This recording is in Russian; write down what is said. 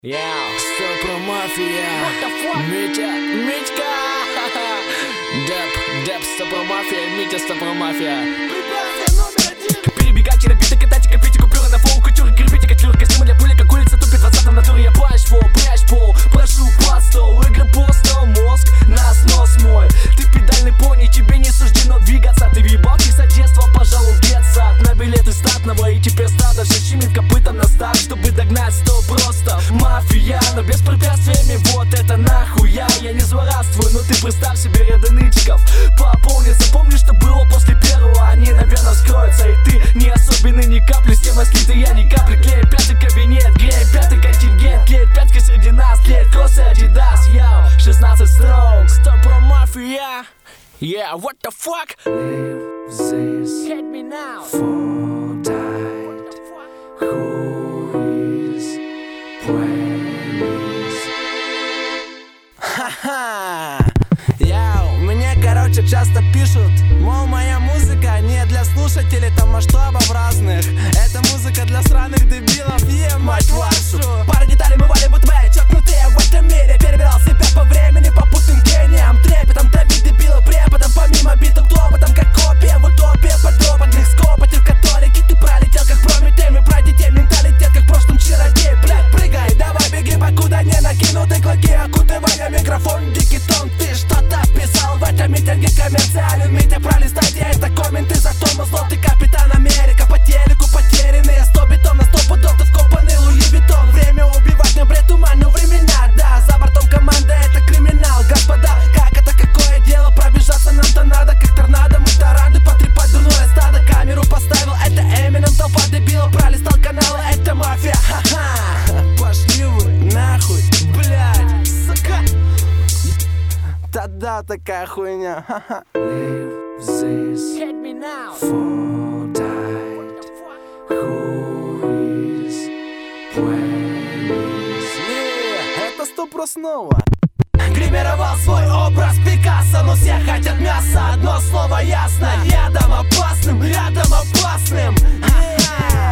Стопро мафия. Митька. Деп, Стопро мафия, Митя, Стопро мафия. Перебегать через биты, катать, копить купюры на фоу, кутюры, кирпичи, катюры, костюмы для пули, как улица тупит, 20-м натуре я прячь пол, прошу под стол, игры по стол, мозг, нас нос мой. Ты педальный пони, тебе не суждено двигаться. Ты въебал с детства, пожалуй, в детсад. На билеты статного, и теперь стадо все щемит копытом на старт, чтобы догнать 100 просто. Мафия, но без препятствиями, вот это нахуя. Я не злорадствую, но ты представь себе ряды нычков. Пополнится, помни, что было после первого. Они, наверное, скроются, и ты не особенный ни капли. С темой слиты я ни капли. Клеим пятый кабинет, греем пятый контингент. Клеит пятки среди нас, клеит кроссы Adidas. Йоу, 16 строк, Стопро мафия. Yeah, what the fuck? Live this Hit me now. for died. Who is praise? Ха-ха! Мне, короче, часто пишут, мол, моя музыка не для слушателей там масштабов разных. Это музыка для сраных дебилов, мать вашу. Пара деталей мы вали будто чокнутые в этом мире. Перебирал себя по времени, попутным гением, трепетом давить дебила преподом. Помимо биток клопотом, как копия в утопии подопытных скопотей в католике. Ты пролетел, как Прометей, мы про детей менталитет, как в прошлом чародей. Блядь, прыгай, давай беги, покуда не накинуты клоки, окутывая микрофон, дикий тон. Ты что-то писал в этом митинге коммерциален. Митя, пролистайте это комменты, зато мы зло, ты Капитан Америка. По телеку потерянные 100 битов на 100 пудов, ты вкопанный Луи Виттон. Время убивать на бред туманные времена, да. За бортом команда, это криминал, господа. Как это, какое дело, пробежаться нам-то надо. Как торнадо, мы-то рады потрепать дурное стадо. Камеру поставил, это Эминем, толпа дебилов. Пролистал каналы, это мафия, ха-ха. Пошли вы нахуй, блядь, сука. Да-да, такая хуйня, ха-ха. Live this Hit me now. for died. Who is praise? Это Стопро снова. Гримировал свой образ Пикассо, но все хотят мяса. Одно слово ясно: рядом опасным, рядом опасным.